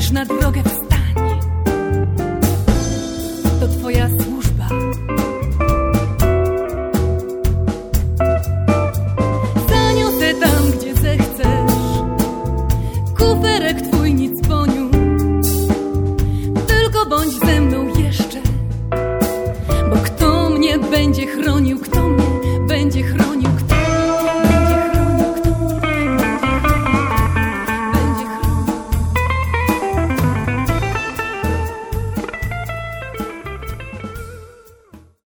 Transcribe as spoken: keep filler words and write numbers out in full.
już na drogę wstań. To twoja służba. Zaniosę tam, gdzie zechcesz. Kuferek twój nic poniósł. Tylko bądź ze mną jeszcze. Bo kto mnie będzie chronił, kto mnie będzie chronił?